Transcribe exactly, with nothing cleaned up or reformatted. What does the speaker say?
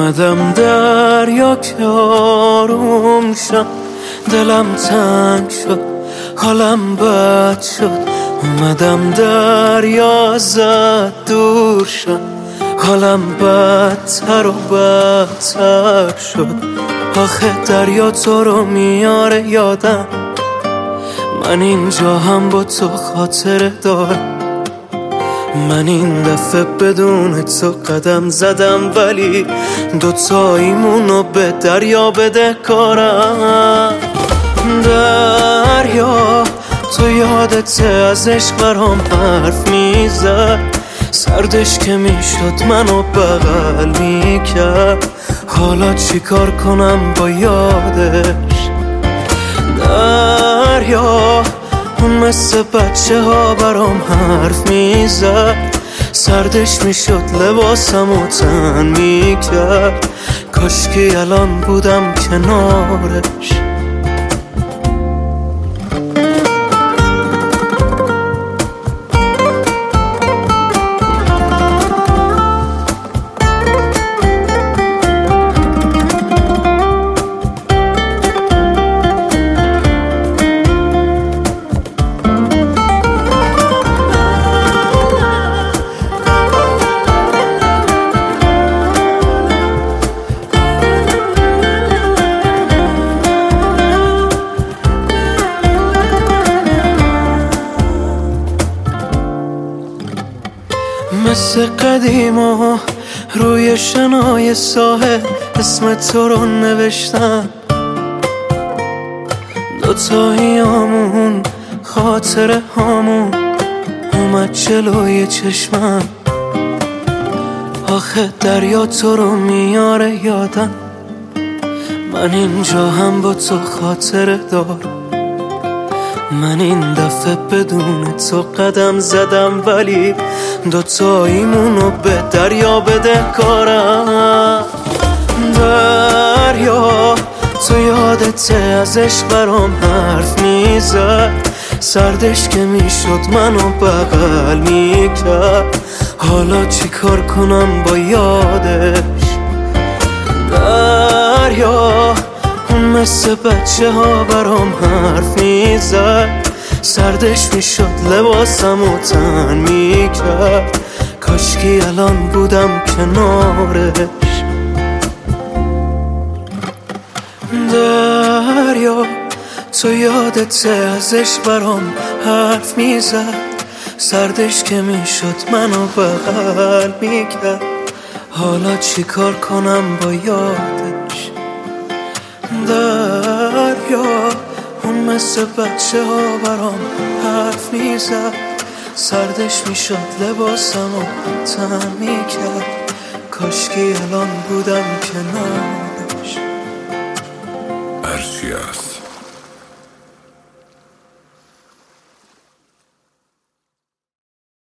اومدم دریا که آروم شم، دلم تنگ شد، حالم بد شد. اومدم دریا ازت دور شم، حالم بدتر و بدتر شد. آخه دریا تو رو میاره یادم، من اینجا هم با تو خاطره دارم. من این دفعه بدون تو قدم زدم، ولی دوتاییمونو به دریا بده کارم. دریا تو یادت از عشق برام حرف میزد، سردش که میشد منو بغل میکرد. حالا چی کار کنم با یادش؟ دریا اون مثل بچه ها برام حرف میزد، سردش میشد لباسم و تن میکرد. کاشکی الان بودم کنارش. مثل قدیما روی شنای ساحل اسم تو رو نوشتم، دوتاییامون خاطره هامون اومد جلوی چشمم. آخه دریا تو رو میاره یادم، من اینجا هم با تو خاطره دارم. من این دفعه بدون تو قدم زدم، ولی دوتاییمونو به دریا بده کارم. دریا تو یادت از عشق برام حرف میزد، سردش که میشد منو بغل میکرد. حالا چی کار کنم با یادش؟ دریا اون مثل بچه ها برام حرف میزد، سردش میشد لباسم و تن میکرد. کاشکی الان بودم کنارش. دریا تو یادت از عشق برام حرف میزد، سردش که میشد منو بغل میکرد. حالا چی کار کنم با یادش؟ دریا اون مثل بچه ها برام حرف میزد، سردش میشد لباسم و تن میکرد. کاشکی الان بودم کنارش. هرچی هست